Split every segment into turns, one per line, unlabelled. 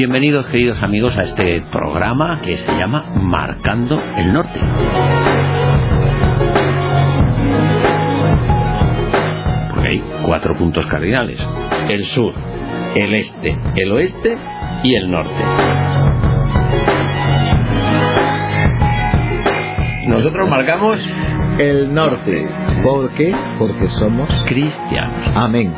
Bienvenidos, queridos amigos, a este programa que se llama Marcando el Norte. Porque hay 4 puntos cardinales: el sur, el este, el oeste y el norte. Nosotros marcamos
el norte. ¿Por qué? Porque somos
cristianos.
Amén.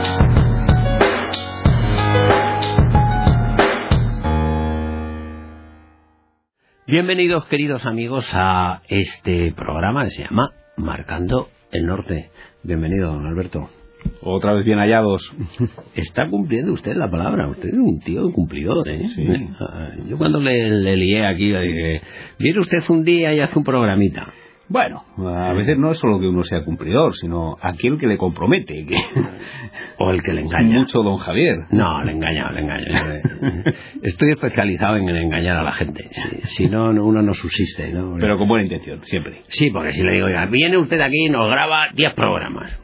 Bienvenidos, queridos amigos, a este programa que se llama Marcando el Norte. Bienvenido, don Alberto.
Otra vez bien hallados.
Está cumpliendo usted la palabra. Usted es un tío cumplidor, ¿eh?
Sí.
Yo cuando le lié aquí le dije: viene usted un día y hace un programita.
Bueno, a veces no es solo que uno sea cumplidor, sino aquel que le compromete.
O el que le engaña.
Mucho don Javier.
No, le engaña. Estoy especializado en engañar a la gente. Si no, uno no subsiste, ¿no?
Pero con buena intención, siempre.
Sí, porque si le digo: oiga, viene usted aquí y nos graba 10 programas.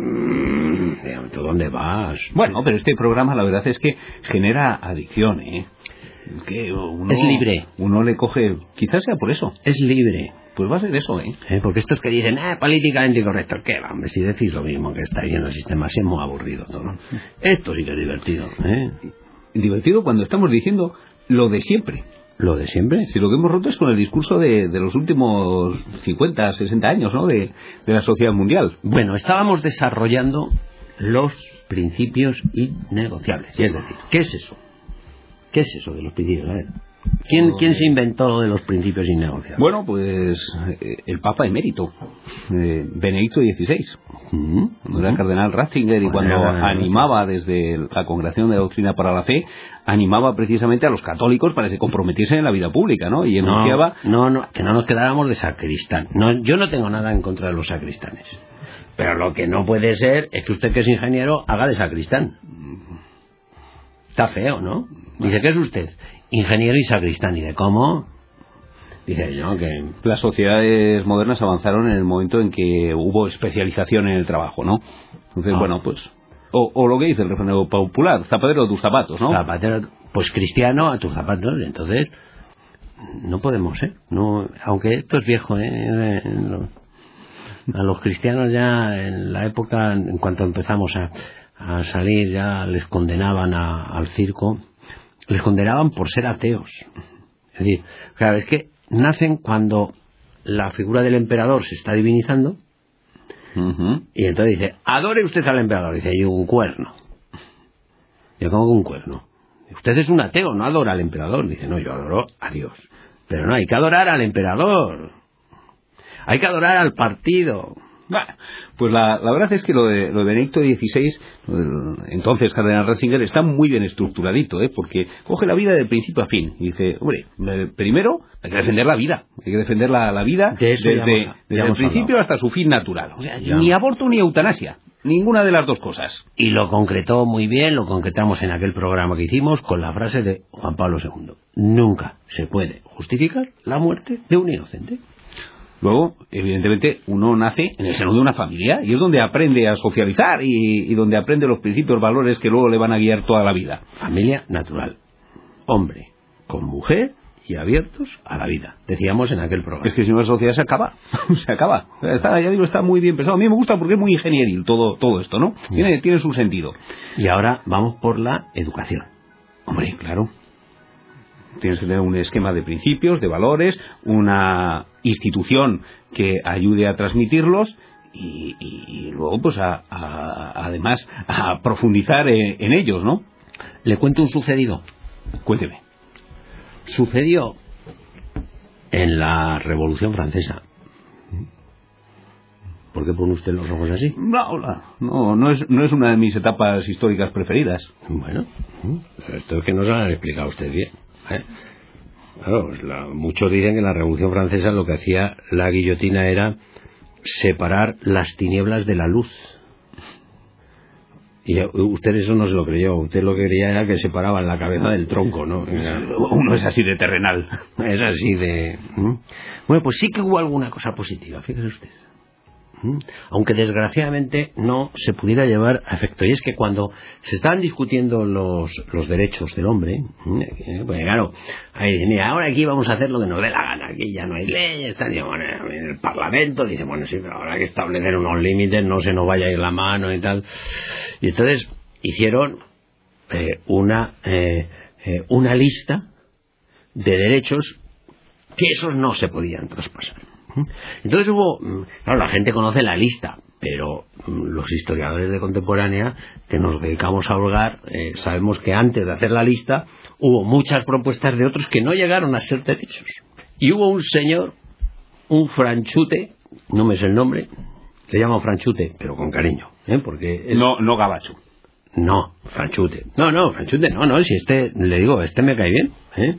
¿Tú dónde vas?
Bueno, pero este programa la verdad es que genera adicción, ¿eh? Es que uno,
es libre.
Uno le coge... Quizás sea por eso.
Es libre.
Pues va a ser eso, ¿eh?
Porque estos que dicen, políticamente incorrecto, ¿qué va? Hombre, si decís lo mismo que está ahí en el sistema, así es muy aburrido todo. Esto sí que es divertido, ¿eh?
Divertido cuando estamos diciendo lo de siempre.
¿Lo de siempre?
Si lo que hemos roto es con el discurso de los últimos 50, 60 años, ¿no? De la sociedad mundial.
Bueno, estábamos desarrollando los principios innegociables. Y es decir, ¿qué es eso? ¿Qué es eso de los principios? A ver, ¿Quién se inventó lo de los principios innegociables?
Bueno, pues el Papa emérito, Benedicto XVI. Cuando era cardenal Ratzinger y cuando animaba desde la Congregación de Doctrina para la Fe, animaba precisamente a los católicos para que se comprometiesen en la vida pública, ¿no? Y enunciaba...
No, que no nos quedáramos de sacristán. No, yo no tengo nada en contra de los sacristanes. Pero lo que no puede ser es que usted, que es ingeniero, haga de sacristán. Está feo, ¿no? Dice: ¿qué es usted? Ingeniero y sacristán. ¿Y de cómo? Dice yo que...
Las sociedades modernas avanzaron en el momento en que hubo especialización en el trabajo, ¿no? Entonces, bueno, pues... O lo que dice el refrán popular: zapatero a tus zapatos, ¿no?
Zapatero, pues cristiano a tus zapatos. Entonces, no podemos, ¿eh? No, aunque esto es viejo, ¿eh? A los cristianos ya en la época, en cuanto empezamos a salir, ya les condenaban al circo. Les condenaban por ser ateos. Es decir, claro, es que nacen cuando la figura del emperador se está divinizando. Y entonces dice: adore usted al emperador. Dice: y un cuerno. Yo, ¿cómo que un cuerno? Usted es un ateo, no adora al emperador. Dice: no, yo adoro a Dios. Pero no, hay que adorar al emperador. Hay que adorar al partido.
Bueno, pues la verdad es que lo de Benedicto XVI, entonces cardenal Ratzinger, está muy bien estructuradito, porque coge la vida de principio a fin. Y dice: hombre, primero hay que defender la vida. Hay que defender la vida desde el principio hasta su fin natural. O sea, ni aborto ni eutanasia. Ninguna de las dos cosas.
Y lo concretó muy bien, lo concretamos en aquel programa que hicimos con la frase de Juan Pablo II: nunca se puede justificar la muerte de un inocente.
Luego, evidentemente, uno nace en el seno de una familia y es donde aprende a socializar y donde aprende los principios, valores que luego le van a guiar toda la vida.
Familia natural. Hombre con mujer y abiertos a la vida. Decíamos en aquel programa.
Es que si no, la sociedad se acaba. Se acaba. Está muy bien pensado. A mí me gusta porque es muy ingenieril todo esto, ¿no? Tiene su sentido.
Y ahora vamos por la educación. Hombre, claro.
Tienes que tener un esquema de principios, de valores, una institución que ayude a transmitirlos y luego, pues, además, a profundizar en ellos, ¿no?
Le cuento un sucedido.
Cuénteme.
Sucedió en la Revolución Francesa. ¿Por qué pone usted los ojos así?
No es una de mis etapas históricas preferidas.
Bueno, esto es que no se lo han explicado usted bien. Claro, muchos dicen que en la Revolución Francesa lo que hacía la guillotina era separar las tinieblas de la luz. Y usted eso no se lo creyó. Usted lo que quería era que separaban la cabeza del tronco, ¿no?
Uno es así de terrenal.
Es así de... Bueno, pues sí que hubo alguna cosa positiva, fíjese usted. aunque desgraciadamente no se pudiera llevar a efecto. Y es que cuando se estaban discutiendo los derechos del hombre, pues claro, ahí dicen, mira, ahora aquí vamos a hacer lo que nos dé la gana, aquí ya no hay leyes, bueno, en el Parlamento dice, bueno, sí, pero habrá que establecer unos límites, no se nos vaya a ir la mano y tal. Y entonces hicieron una lista de derechos que esos no se podían traspasar. Entonces claro, la gente conoce la lista, pero los historiadores de contemporánea que nos dedicamos a hurgar, sabemos que antes de hacer la lista hubo muchas propuestas de otros que no llegaron a ser derechos. Y hubo un señor, un Franchute, no me sé el nombre, le llamo Franchute, pero con cariño, porque
no Gabacho.
No, Franchute. No, Franchute no, si le digo, me cae bien,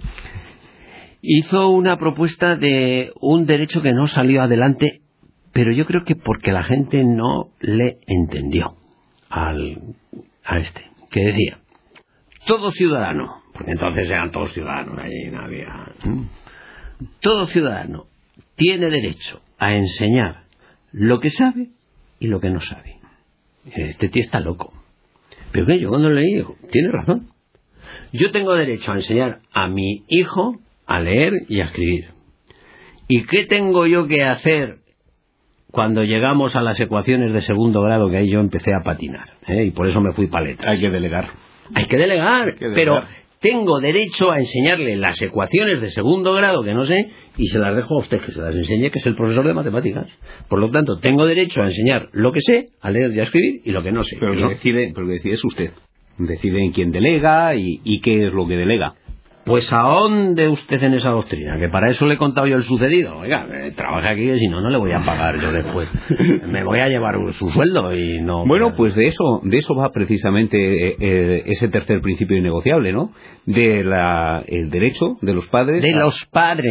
hizo una propuesta de un derecho que no salió adelante, pero yo creo que porque la gente no le entendió a que decía, todo ciudadano, porque entonces eran todos ciudadanos, allí no había, todo ciudadano tiene derecho a enseñar lo que sabe y lo que no sabe. Este tío está loco. Pero que yo cuando leí, tiene razón. Yo tengo derecho a enseñar a mi hijo a leer y a escribir. ¿Y qué tengo yo que hacer cuando llegamos a las ecuaciones de segundo grado, que ahí yo empecé a patinar, y por eso me fui para letras?
Hay que delegar,
pero tengo derecho a enseñarle las ecuaciones de segundo grado que no sé, y se las dejo a usted que se las enseñe, que es el profesor de matemáticas. Por lo tanto, tengo derecho a enseñar lo que sé, a leer y a escribir, y lo que no sé.
Pero lo que decide es usted. Decide en quién delega y qué es lo que delega.
Pues ahonde usted en esa doctrina, que para eso le he contado yo el sucedido. Oiga, trabaja aquí, que si no, no le voy a pagar yo después. Me voy a llevar su sueldo y no...
Bueno, pues de eso va precisamente ese tercer principio innegociable, ¿no? El derecho de los padres...
De los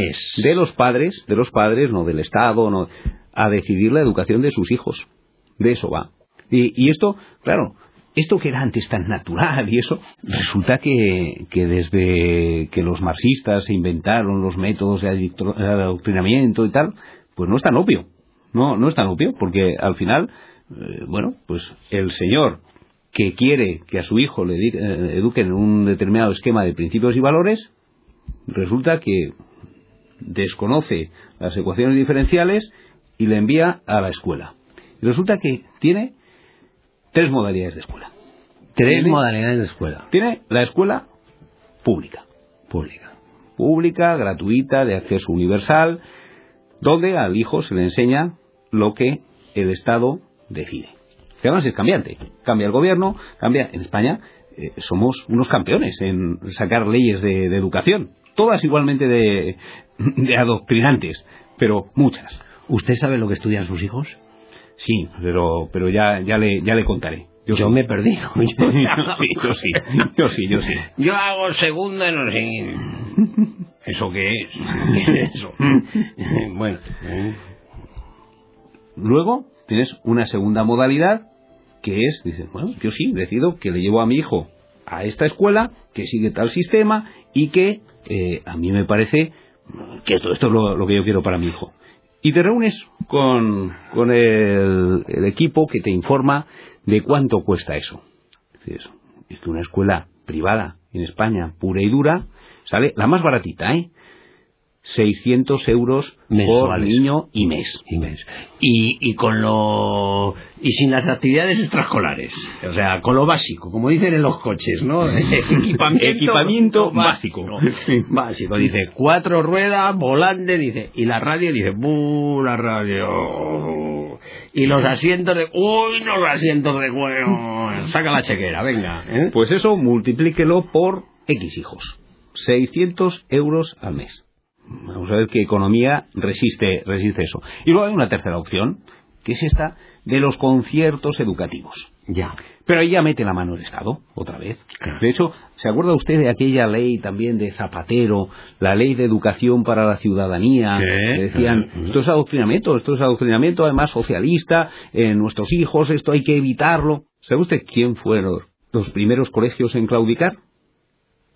padres, no del Estado, no, a decidir la educación de sus hijos. De eso va. Y esto, claro... Esto que era antes tan natural y eso, resulta que desde que los marxistas se inventaron los métodos de adoctrinamiento y tal, pues no es tan obvio. No es tan obvio, porque al final, pues el señor que quiere que a su hijo le eduquen en un determinado esquema de principios y valores, resulta que desconoce las ecuaciones diferenciales y le envía a la escuela. Y resulta que tiene 3 modalidades de escuela.
Modalidades de escuela.
Tiene la escuela pública, gratuita, de acceso universal, donde al hijo se le enseña lo que el Estado decide. Que además es cambiante. Cambia el gobierno, cambia. En España somos unos campeones en sacar leyes de educación. Todas igualmente de adoctrinantes, pero muchas.
¿Usted sabe lo que estudian sus hijos?
Sí, pero ya le contaré.
Yo me perdí.
Yo sí.
Yo hago segunda, no sé. ¿Eso qué es? ¿Qué es eso? Bueno.
Luego tienes una segunda modalidad que es, dices, bueno, yo sí decido que le llevo a mi hijo a esta escuela, que sigue tal sistema y que a mí me parece que esto es lo que yo quiero para mi hijo. Y te reúnes con el equipo que te informa de cuánto cuesta eso. Es que una escuela privada en España, pura y dura, sale la más baratita, 600 euros por niño y mes.
Y sin las actividades extraescolares, o sea, con lo básico, como dicen en los coches, ¿no?
Equipamiento básico.
Básico, dice, 4 ruedas, volante, dice, y la radio, dice, la radio. Y los asientos de cuero, saca la chequera, venga.
Pues eso, multiplíquelo por X hijos. 600 euros al mes. Vamos a ver qué economía resiste eso. Y luego hay una tercera opción, que es esta de los conciertos educativos.
Ya.
Pero ahí ya mete la mano el Estado, otra vez.
Claro.
De hecho, ¿se acuerda usted de aquella ley también de Zapatero, la ley de educación para la ciudadanía? Que decían, esto es adoctrinamiento además socialista, nuestros hijos, esto hay que evitarlo. ¿Sabe usted quién fueron los primeros colegios en claudicar?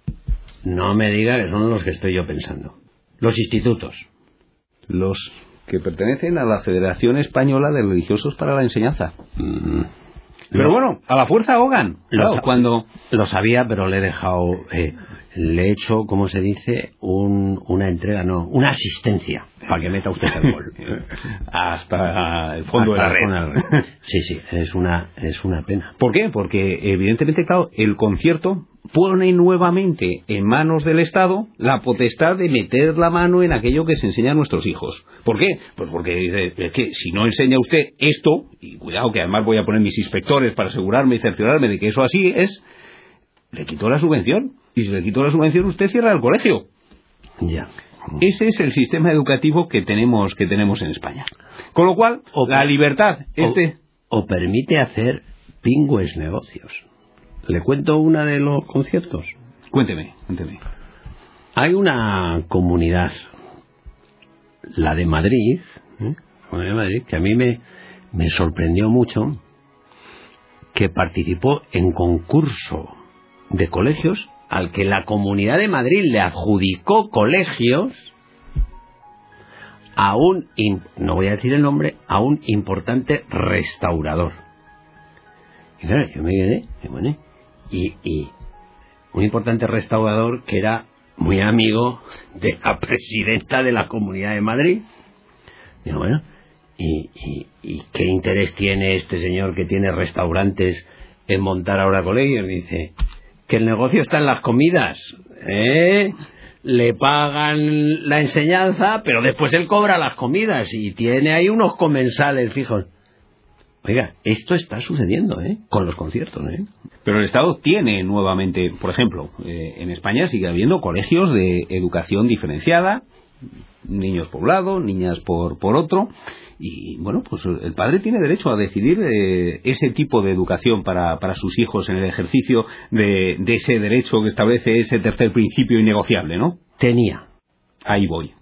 No me diga que son los que estoy yo pensando. Los institutos.
que pertenecen a la Federación Española de Religiosos para la Enseñanza. Pero bueno, a la fuerza ahogan. Claro, cuando
lo sabía, pero le he dejado, le he hecho, ¿cómo se dice? Una entrega, no, una asistencia para que meta usted el gol.
Hasta el fondo de la red.
Sí, es una pena.
¿Por qué? Porque evidentemente, claro, el concierto pone nuevamente en manos del Estado la potestad de meter la mano en aquello que se enseña a nuestros hijos. ¿Por qué? Pues porque es que si no enseña usted esto, y cuidado que además voy a poner mis inspectores para asegurarme y cerciorarme de que eso así es, le quito la subvención. Y si le quito la subvención, usted cierra el colegio.
Ya.
Ese es el sistema educativo que tenemos en España. Con lo cual, la libertad
o permite hacer pingües negocios. ¿Le cuento una de los conciertos?
Cuénteme.
Hay una comunidad, la de Madrid, que a mí me sorprendió mucho, que participó en concurso de colegios al que la Comunidad de Madrid le adjudicó colegios a no voy a decir el nombre, a un importante restaurador. Y claro, yo me quedé, y un importante restaurador que era muy amigo de la presidenta de la Comunidad de Madrid. Digo, bueno, ¿y qué interés tiene este señor que tiene restaurantes en montar ahora colegios? Dice que el negocio está en las comidas, le pagan la enseñanza, pero después él cobra las comidas y tiene ahí unos comensales fijos. Oiga, esto está sucediendo, con los conciertos,
Pero el Estado tiene nuevamente, por ejemplo, en España sigue habiendo colegios de educación diferenciada, niños por un lado, niñas por otro, y bueno, pues el padre tiene derecho a decidir ese tipo de educación para sus hijos en el ejercicio de ese derecho que establece ese tercer principio innegociable, ¿no?
Tenía.
Ahí voy.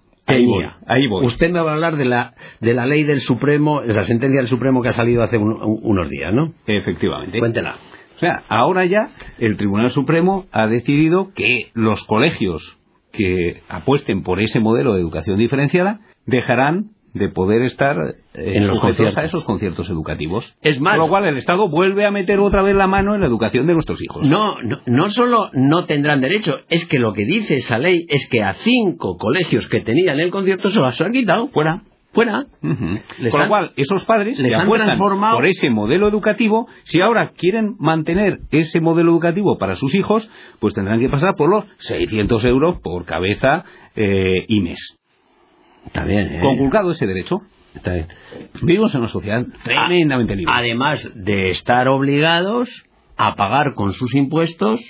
Usted me va a hablar de la ley del Supremo, de la sentencia del Supremo que ha salido hace unos días, ¿no?
Efectivamente.
Cuéntela.
O sea, ahora ya el Tribunal Supremo ha decidido que los colegios que apuesten por ese modelo de educación diferenciada dejarán de poder estar
en los conciertos
a esos conciertos educativos.
Es más,
con lo cual el Estado vuelve a meter otra vez la mano en la educación de nuestros hijos.
No solo no tendrán derecho, es que lo que dice esa ley es que a 5 colegios que tenían el concierto se los han quitado. Fuera.
Con lo cual, esos padres
les
que apuestan por ese modelo educativo, si ahora quieren mantener ese modelo educativo para sus hijos, pues tendrán que pasar por los 600 euros por cabeza y mes.
Está bien,
Conculcado ese derecho.
Está bien.
Vivimos en una sociedad tremendamente libre.
Además de estar obligados a pagar con sus impuestos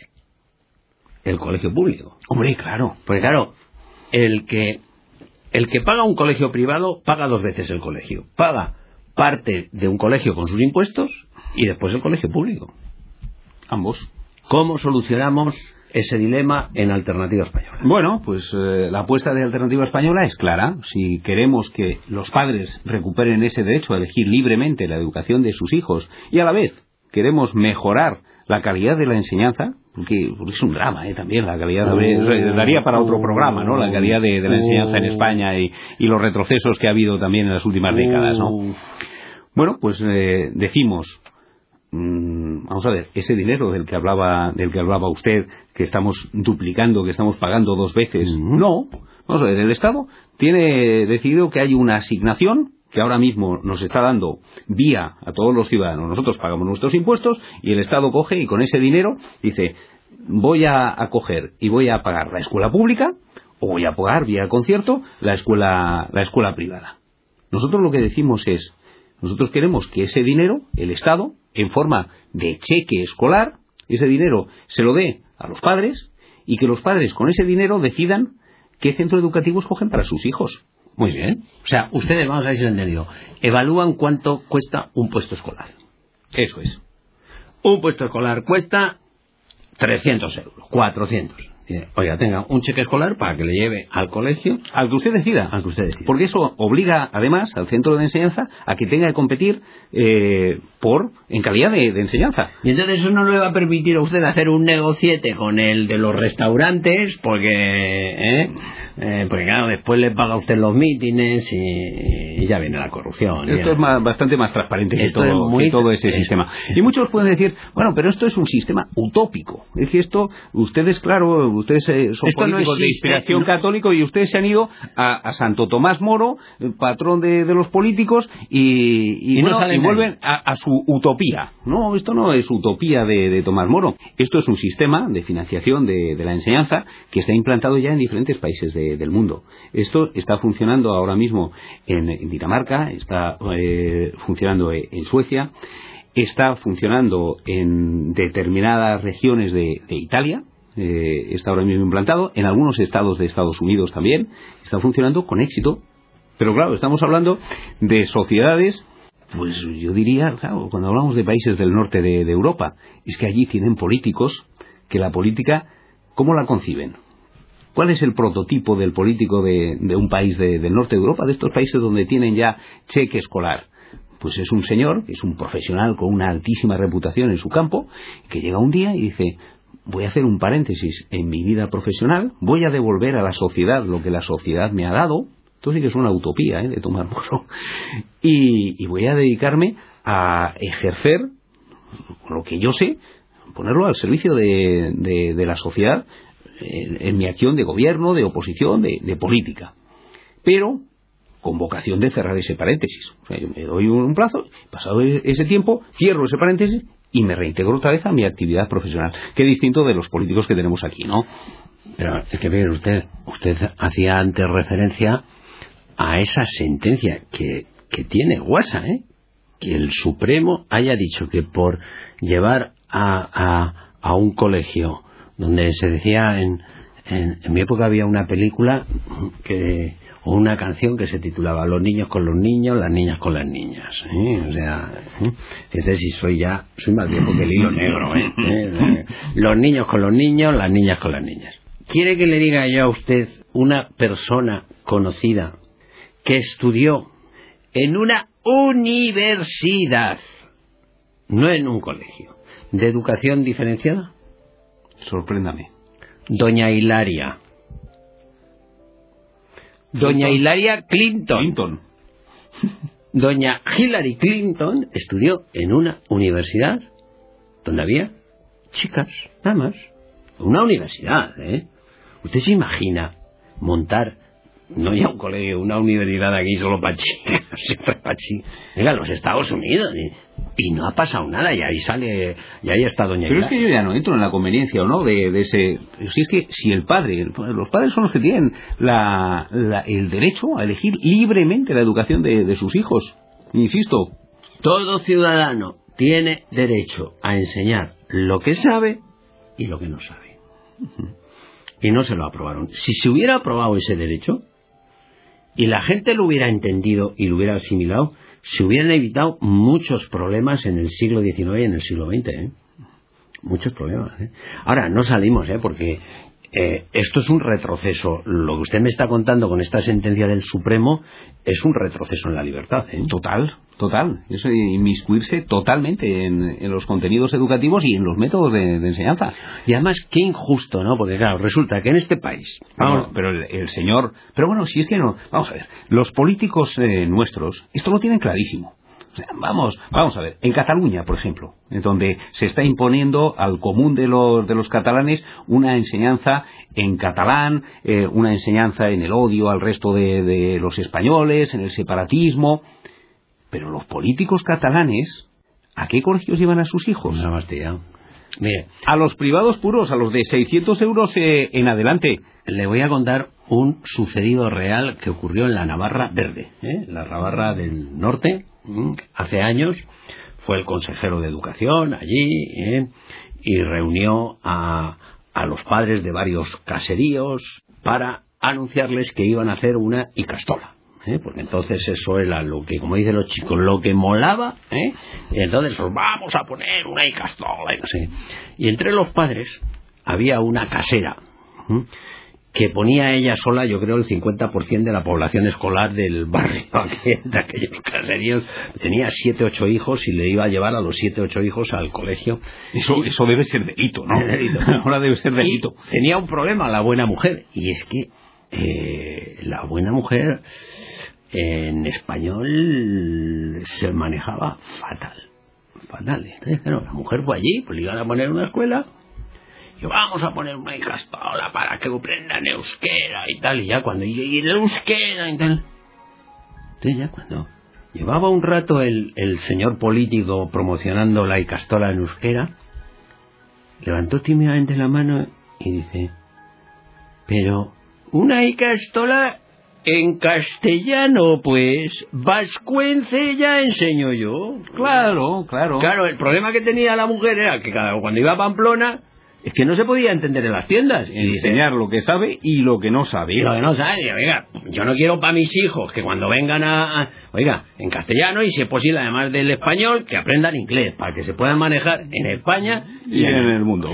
el colegio público.
Hombre, claro.
Porque claro, el que paga un colegio privado paga 2 veces el colegio. Paga parte de un colegio con sus impuestos y después el colegio público.
Ambos.
¿Cómo solucionamos ese dilema en Alternativa Española?
Bueno, pues la apuesta de Alternativa Española es clara. Si queremos que los padres recuperen ese derecho a elegir libremente la educación de sus hijos y a la vez queremos mejorar la calidad de la enseñanza, porque es un drama también la calidad, daría para otro programa, ¿no? La calidad de la enseñanza en España y los retrocesos que ha habido también en las últimas décadas, ¿no? Bueno, pues decimos, vamos a ver, ese dinero del que hablaba usted, que estamos duplicando, que estamos pagando 2 veces, no, vamos a ver, el Estado tiene decidido que hay una asignación que ahora mismo nos está dando vía a todos los ciudadanos. Nosotros pagamos nuestros impuestos y el Estado coge y con ese dinero dice, voy a coger y voy a pagar la escuela pública o voy a pagar vía concierto la escuela privada. Nosotros lo que decimos es, nosotros queremos que ese dinero, el Estado, en forma de cheque escolar, ese dinero se lo dé a los padres y que los padres con ese dinero decidan qué centro educativo escogen para sus hijos.
Muy bien. O sea, ustedes, vamos a ver si lo he entendido, evalúan cuánto cuesta un puesto escolar.
Eso es.
Un puesto escolar cuesta 300 euros, 400. Oiga, tenga un cheque escolar para que le lleve al colegio.
Al que usted decida.
Al que usted decida.
Porque eso obliga, además, al centro de enseñanza a que tenga que competir en calidad de enseñanza.
Y entonces eso no le va a permitir a usted hacer un negociete con el de los restaurantes, porque claro, después le paga a usted los mítines y ya viene la corrupción.
Esto es bastante más transparente que todo ese sistema. Y muchos pueden decir, bueno, pero esto es un sistema utópico. Es decir, esto, ustedes, claro, ustedes son políticos de inspiración católico y ustedes se han ido a Santo Tomás Moro, patrón de los políticos, y vuelven a su utopía. No, esto no es utopía de Tomás Moro. Esto es un sistema de financiación de la enseñanza que está implantado ya en diferentes países del mundo. Esto está funcionando ahora mismo en Dinamarca, está funcionando en Suecia, está funcionando en determinadas regiones de Italia, está ahora mismo implantado, en algunos estados de Estados Unidos también, está funcionando con éxito. Pero claro, estamos hablando de sociedades, pues yo diría, claro, cuando hablamos de países del norte de Europa, es que allí tienen políticos que la política, ¿cómo la conciben? ¿Cuál es el prototipo del político de un país del norte de Europa, de estos países donde tienen ya cheque escolar? Pues es un señor, es un profesional con una altísima reputación en su campo, que llega un día y dice, voy a hacer un paréntesis en mi vida profesional, voy a devolver a la sociedad lo que la sociedad me ha dado. Esto sí que es una utopía de Tomás Moro. Y voy a dedicarme a ejercer lo que yo sé, ponerlo al servicio de la sociedad en mi acción de gobierno, de oposición, de política. Pero con vocación de cerrar ese paréntesis. O sea, yo me doy un plazo, pasado ese tiempo, cierro ese paréntesis y me reintegro otra vez a mi actividad profesional. Qué distinto de los políticos que tenemos aquí, ¿no?
Pero es que, mire, usted hacía antes referencia a esa sentencia que tiene guasa, que el Supremo haya dicho que por llevar a un colegio donde se decía en mi época había una película o una canción que se titulaba Los niños con los niños, las niñas con las niñas, o sea, fíjate si soy más viejo que el hilo negro, los niños con los niños, las niñas con las niñas. ¿Quiere que le diga yo a usted una persona conocida que estudió en una universidad, no en un colegio, de educación diferenciada?
Sorpréndame.
Doña Hilaria. Doña Hilaria Clinton. Doña Hillary Clinton estudió en una universidad donde había chicas, nada más. Una universidad, Usted se imagina montar, no ya un colegio, una universidad aquí solo para chicas, venga, los Estados Unidos, y no ha pasado nada, y ahí está doña Hilaria.
Pero es que yo ya no entro en la conveniencia o no de ese. Si es que si los padres son los que tienen el derecho a elegir libremente la educación de sus hijos. Insisto,
todo ciudadano tiene derecho a enseñar lo que sabe y lo que no sabe. Y no se lo aprobaron. Si se hubiera aprobado ese derecho y la gente lo hubiera entendido y lo hubiera asimilado, se hubieran evitado muchos problemas en el siglo XIX y en el siglo XX, muchos problemas. Ahora, no salimos, porque esto es un retroceso. Lo que usted me está contando con esta sentencia del Supremo es un retroceso en la libertad.
Total. Eso, inmiscuirse totalmente en los contenidos educativos y en los métodos de enseñanza.
Y además, qué injusto, ¿no? Porque claro, resulta que en este país...
Pero el señor... Pero bueno, si es que no... Vamos a ver, los políticos nuestros, esto lo tienen clarísimo. O sea, vamos a ver, en Cataluña, por ejemplo, en donde se está imponiendo al común de los catalanes una enseñanza en catalán, una enseñanza en el odio al resto de los españoles, en el separatismo. Pero los políticos catalanes, ¿a qué colegios llevan a sus hijos?
Una bastilla. Mire,
a los privados puros, a los de 600 euros en adelante.
Le voy a contar un sucedido real que ocurrió en la Navarra Verde, la Navarra del Norte. Hace años fue el consejero de Educación allí y reunió a los padres de varios caseríos para anunciarles que iban a hacer una icastola. Porque entonces eso era lo que, como dicen los chicos, lo que molaba, y entonces vamos a poner una icastola y no sé. Y entre los padres había una casera que ponía ella sola, yo creo, el 50% de la población escolar del barrio de aquellos caseríos. Tenía 7, 8 hijos y le iba a llevar a los 7, 8 hijos al colegio.
Eso debe ser delito, ¿no? Ahora debe ser delito.
Y tenía un problema la buena mujer, y es que la buena mujer en español se manejaba fatal. Entonces, claro, la mujer fue allí, pues le iban a poner una escuela, y vamos a poner una hijaspaola para que aprendan euskera y tal, y ya cuando y el euskera y tal. Entonces ya cuando llevaba un rato el señor político promocionando la icastola en euskera, levantó tímidamente la mano y dice: pero una icastola en castellano, pues vascuence ya enseño yo.
Claro.
Claro, el problema que tenía la mujer era que cuando iba a Pamplona es que no se podía entender en las tiendas. Y
enseñar lo que sabe y lo que no sabe.
Y oiga, yo no quiero para mis hijos que cuando vengan oiga, en castellano y si es posible además del español, que aprendan inglés, para que se puedan manejar en España
y en el mundo.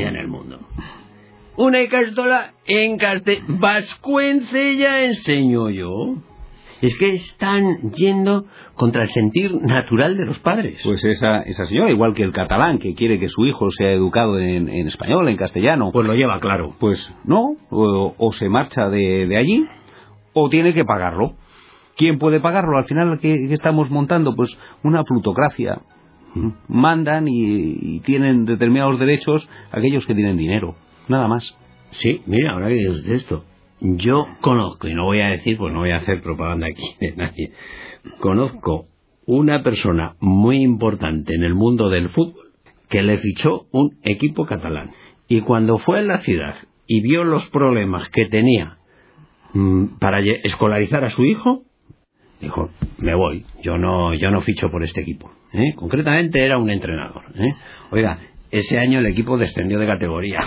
Una icastola en castellano, vascuence ya enseño yo. Es que están yendo contra el sentir natural de los padres.
Pues esa señora, igual que el catalán, que quiere que su hijo sea educado en español, en castellano,
pues lo lleva claro.
Pues no, o se marcha de allí, o tiene que pagarlo. ¿Quién puede pagarlo? Al final, ¿qué estamos montando? Pues una plutocracia. Mandan y tienen determinados derechos aquellos que tienen dinero. Nada más.
Sí, mira, ahora que dices esto, yo conozco, y no voy a decir, pues no voy a hacer propaganda aquí de nadie, conozco una persona muy importante en el mundo del fútbol que le fichó un equipo catalán, y cuando fue a la ciudad y vio los problemas que tenía para escolarizar a su hijo, dijo: me voy, yo no ficho por este equipo. Concretamente era un entrenador. Oiga, ese año el equipo descendió de categoría.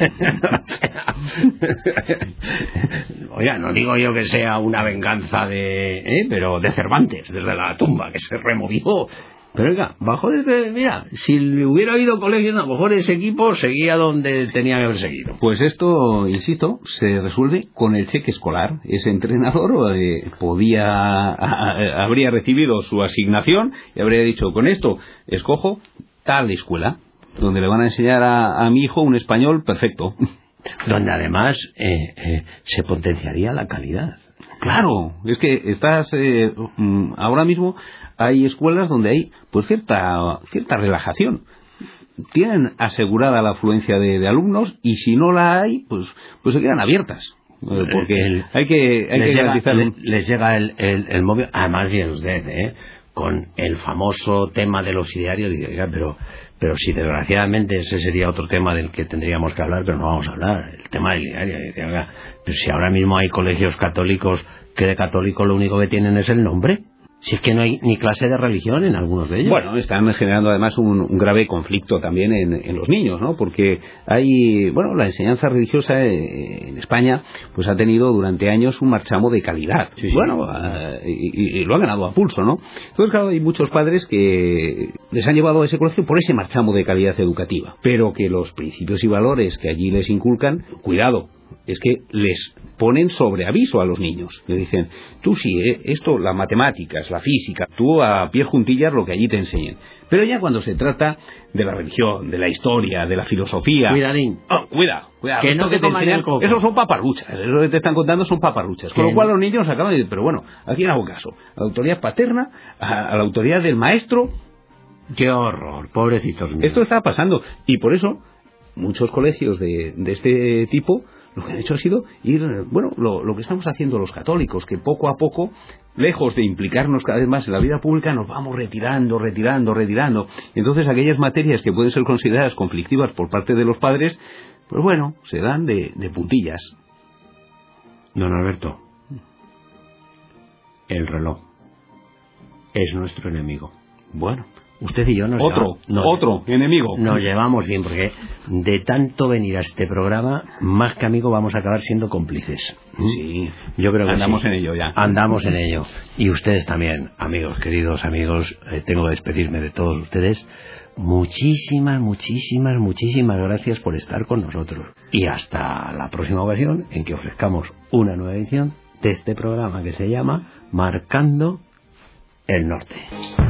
Oiga, no digo yo que sea una venganza pero de Cervantes, desde la tumba, que se removió. Pero oiga, bajó desde... Mira, si hubiera habido colegio, a lo mejor ese equipo seguía donde tenía que haber seguido.
Pues esto, insisto, se resuelve con el cheque escolar. Ese entrenador habría recibido su asignación y habría dicho: con esto escojo tal escuela, donde le van a enseñar a mi hijo un español perfecto.
Donde además se potenciaría la calidad.
Claro, es que ahora mismo hay escuelas donde hay pues cierta relajación. Tienen asegurada la afluencia de alumnos, y si no la hay, pues se quedan abiertas. Porque hay que garantizar.
Les llega el móvil, además bien usted, con el famoso tema de los idearios, y diga, pero si desgraciadamente ese sería otro tema del que tendríamos que hablar, pero no vamos a hablar, el tema del ideario. Pero si ahora mismo hay colegios católicos que de católico lo único que tienen es el nombre, si es que no hay ni clase de religión en algunos de ellos.
Bueno, están generando además un grave conflicto también en los niños, ¿no? Porque la enseñanza religiosa en España pues ha tenido durante años un marchamo de calidad.
Sí.
Y lo ha ganado a pulso, ¿no? Entonces, claro, hay muchos padres que les han llevado a ese colegio por ese marchamo de calidad educativa, pero que los principios y valores que allí les inculcan, cuidado, es que les ponen sobre aviso a los niños. Le dicen: tú sí, esto, las matemáticas, la física, tú a pie juntillas lo que allí te enseñen. Pero ya cuando se trata de la religión, de la historia, de la filosofía...
Cuidadín.
Cuida.
Que no te coman el coco.
Esos son paparruchas. Eso que te están contando son paparruchas. Con lo cual los niños acaban de decir: pero bueno, aquí no hago caso. A la autoridad paterna, a la autoridad del maestro...
¡Qué horror! Pobrecitos míos.
Esto está pasando. Y por eso, muchos colegios de este tipo... lo que han hecho ha sido ir, lo que estamos haciendo los católicos, que poco a poco, lejos de implicarnos cada vez más en la vida pública, nos vamos retirando. Entonces aquellas materias que pueden ser consideradas conflictivas por parte de los padres, pues se dan de puntillas.
Don Alberto, el reloj es nuestro enemigo.
Bueno,
usted y yo
otro enemigo.
Nos llevamos bien, porque de tanto venir a este programa, más que amigos vamos a acabar siendo cómplices.
Sí,
yo creo que
andamos en ello ya.
Andamos en ello. Y ustedes también, amigos, queridos amigos, tengo que despedirme de todos ustedes. Muchísimas gracias por estar con nosotros. Y hasta la próxima ocasión en que ofrezcamos una nueva edición de este programa que se llama Marcando el Norte.